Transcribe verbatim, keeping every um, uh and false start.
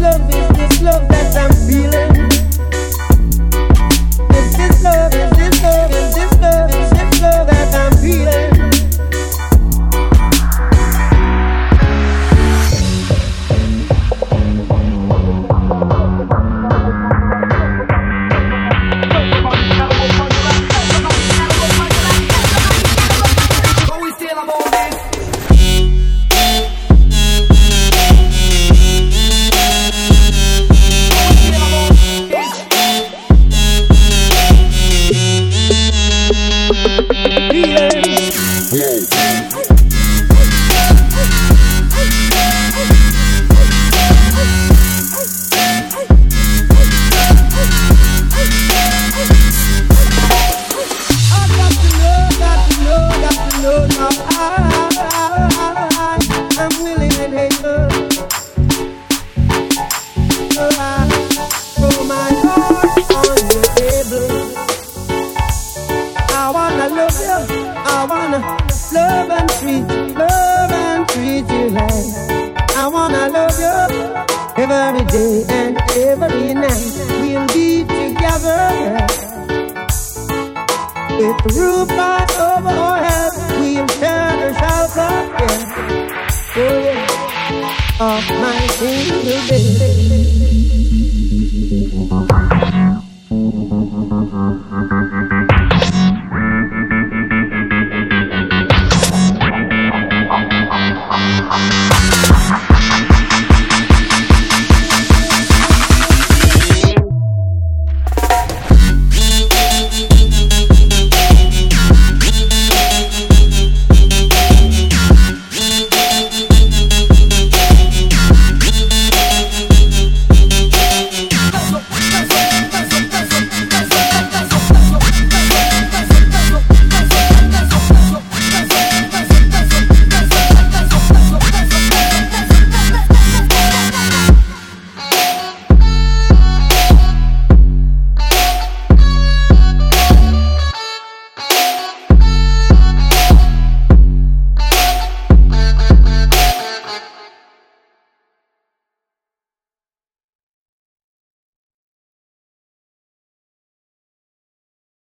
love, is this love that I'm feeling? Is this love, is this love, is this love, is this love that I'm feeling? Every day and every night we'll be together. With the roof right over our head, we'll share the shelter. Yeah. Oh yeah, of my single bed.